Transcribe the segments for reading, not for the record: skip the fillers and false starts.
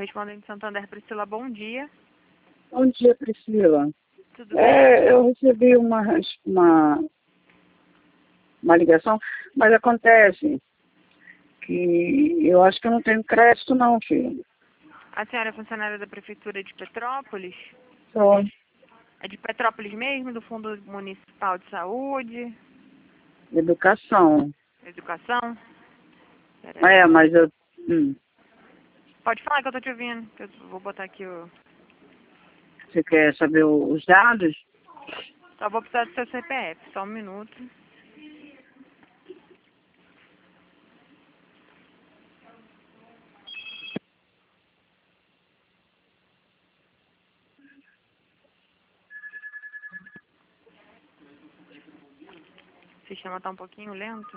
Correspondente Santander, Priscila, bom dia. Bom dia, Priscila. Tudo bem? Eu recebi uma ligação, mas acontece que eu acho que eu não tenho crédito não, filho. A senhora é funcionária da Prefeitura de Petrópolis? Só É de Petrópolis mesmo, do Fundo Municipal de Saúde, educação. Educação? Peraí. Mas eu... hum, Pode falar que eu tô te ouvindo, que eu vou botar aqui o... Você quer saber os dados? Só vou precisar do seu CPF, só um minuto. O sistema tá um pouquinho lento.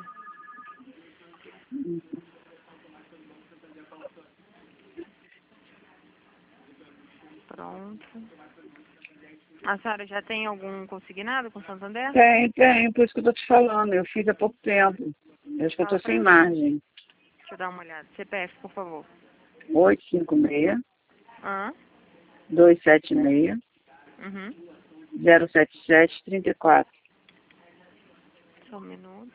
Pronto. A senhora já tem algum consignado com Santander? Tem, por isso que eu tô te falando. Eu fiz há pouco tempo. Eu acho que eu tô Fala pra sem mim. margem. Deixa eu dar uma olhada. CPF, por favor. 856 Ah, 276 uhum. 077 34. Só um minuto.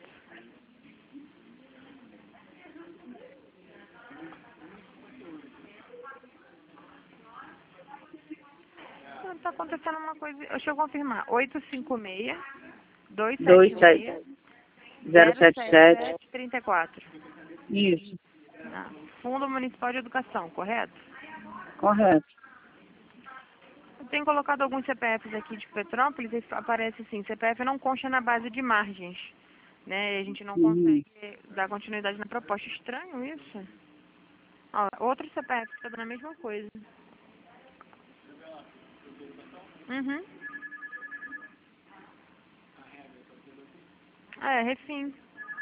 Não, tá acontecendo uma coisa. Deixa eu confirmar. 856 276 077. 07734. Isso, Ah, Fundo Municipal de Educação, correto? correto. Eu tenho colocado alguns CPFs aqui de Petrópolis e aparece assim, CPF não consta na base de margens, né? E a gente não Uhum. consegue dar continuidade na proposta. Estranho isso. Ó, outro CPF que está dando a mesma coisa. Uhum. Refim.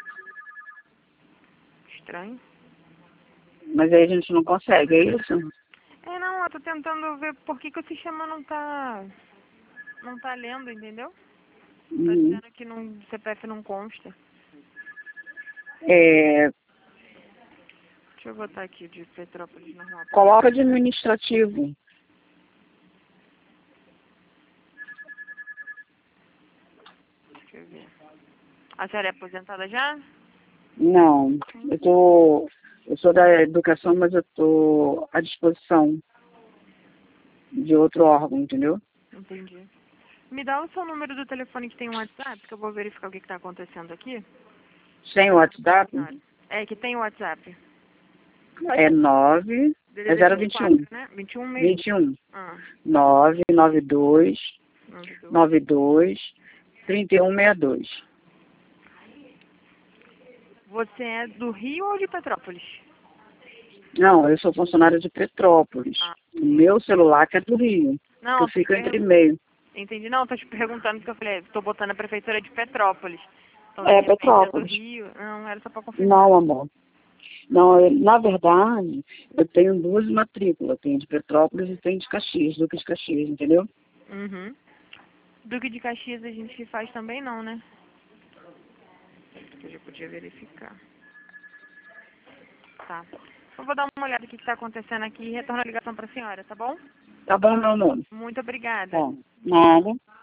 Estranho. Mas aí a gente não consegue, é isso? Não, eu tô tentando ver por que o sistema não tá lendo, entendeu? Tá Uhum. dizendo que o CPF não consta. É, Deixa eu botar aqui de Petrópolis normal. coloca administrativo. Deixa eu ver. A senhora é aposentada já? Não, eu sou da educação, mas eu estou à disposição de outro órgão, entendeu? Entendi. Me dá o seu número do telefone que tem um WhatsApp, que eu vou verificar o que está acontecendo aqui. Sem o WhatsApp, Senhora. É, que tem o WhatsApp. é 9, é DDD 021, 24, né? 21 mesmo. 21, Ah, 992, 92. 92, 3162. Você é do Rio ou de Petrópolis? Não, eu sou funcionária de Petrópolis. Ah, O meu celular que é do Rio, que não, eu fico entre e-mail. entendi. Não, tô te perguntando porque eu falei, tô botando a prefeitura de Petrópolis. Então, de É, repente, é do Petrópolis. Rio. Não, era só pra confirmar. Não, amor. Não, na verdade, eu tenho duas matrículas. Tenho de Petrópolis e tenho de Caxias, Duque de Caxias, entendeu? Uhum. Duque de Caxias a gente faz também não, né? Eu já podia verificar. Tá. Eu vou dar uma olhada no que está acontecendo aqui e retorno a ligação para a senhora, tá bom? Tá bom, meu nome? Muito obrigada. Bom, nada.